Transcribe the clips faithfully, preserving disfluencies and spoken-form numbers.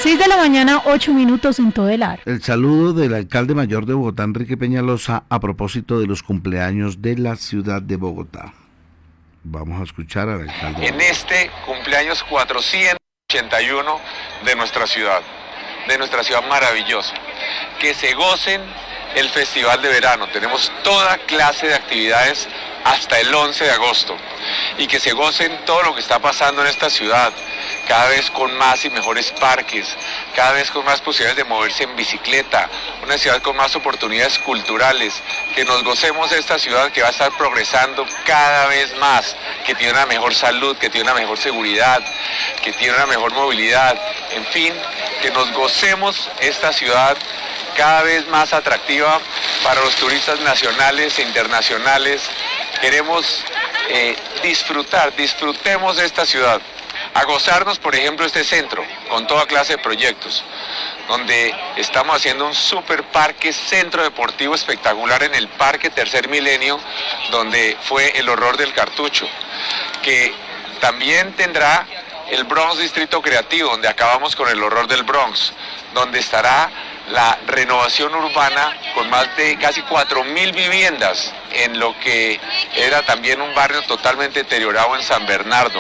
seis de la mañana, ocho minutos en Todelar. El saludo del alcalde mayor de Bogotá, Enrique Peñalosa, a propósito de los cumpleaños de la ciudad de Bogotá. Vamos a escuchar al alcalde. En este cumpleaños cuatrocientos ochenta y uno de nuestra ciudad, de nuestra ciudad maravillosa, que se gocen el Festival de Verano. Tenemos toda clase de actividades hasta el once de agosto y que se gocen todo lo que está pasando en esta ciudad, cada vez con más y mejores parques, cada vez con más posibilidades de moverse en bicicleta, una ciudad con más oportunidades culturales, que nos gocemos de esta ciudad que va a estar progresando cada vez más, que tiene una mejor salud, que tiene una mejor seguridad, que tiene una mejor movilidad, en fin, que nos gocemos esta ciudad cada vez más atractiva para los turistas nacionales e internacionales. Queremos eh, disfrutar, disfrutemos de esta ciudad, a gozarnos, por ejemplo, este centro, con toda clase de proyectos, donde estamos haciendo un super parque, centro deportivo espectacular en el Parque Tercer Milenio, donde fue el horror del cartucho, que también tendrá el Bronx Distrito Creativo, donde acabamos con el horror del Bronx, donde estará la renovación urbana con más de casi cuatro mil viviendas en lo que era también un barrio totalmente deteriorado en San Bernardo,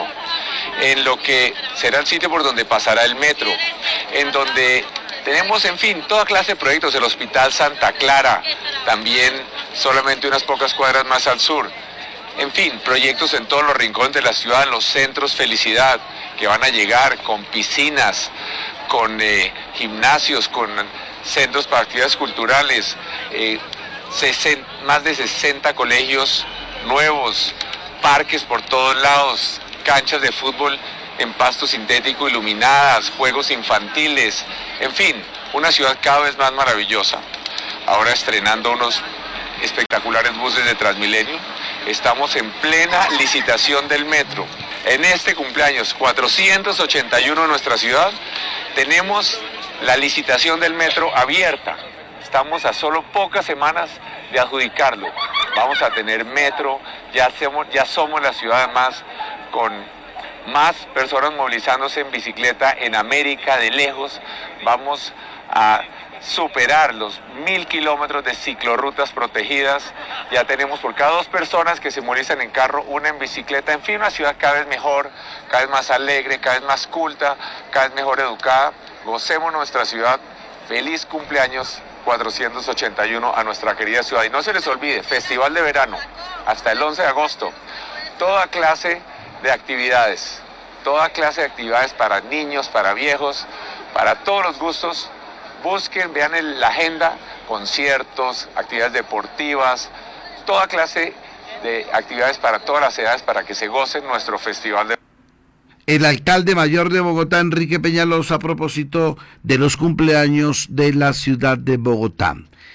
en lo que será el sitio por donde pasará el metro, en donde tenemos, en fin, toda clase de proyectos, el Hospital Santa Clara, también solamente unas pocas cuadras más al sur. En fin, proyectos en todos los rincones de la ciudad, en los centros Felicidad, que van a llegar con piscinas, con eh, gimnasios, con centros para actividades culturales, eh, sesenta, más de sesenta colegios nuevos, parques por todos lados, canchas de fútbol en pasto sintético iluminadas, juegos infantiles, en fin, una ciudad cada vez más maravillosa. Ahora estrenando unos espectaculares buses de Transmilenio, estamos en plena licitación del metro. En este cumpleaños cuatrocientos ochenta y uno de nuestra ciudad, tenemos la licitación del metro abierta. Estamos a solo pocas semanas de adjudicarlo. Vamos a tener metro, ya somos, ya somos la ciudad más con más personas movilizándose en bicicleta en América de lejos. Vamos a superar los mil kilómetros de ciclorrutas protegidas. Ya tenemos por cada dos personas que se movilizan en carro, una en bicicleta. En fin, una ciudad cada vez mejor, cada vez más alegre, cada vez más culta, cada vez mejor educada. Gocemos nuestra ciudad. Feliz cumpleaños cuatrocientos ochenta y uno a nuestra querida ciudad. Y no se les olvide, Festival de Verano, hasta el once de agosto. Toda clase de actividades, toda clase de actividades para niños, para viejos, para todos los gustos. Busquen, vean el, la agenda, conciertos, actividades deportivas, toda clase de actividades para todas las edades para que se gocen nuestro Festival de... El alcalde mayor de Bogotá, Enrique Peñalosa, a propósito de los cumpleaños de la ciudad de Bogotá.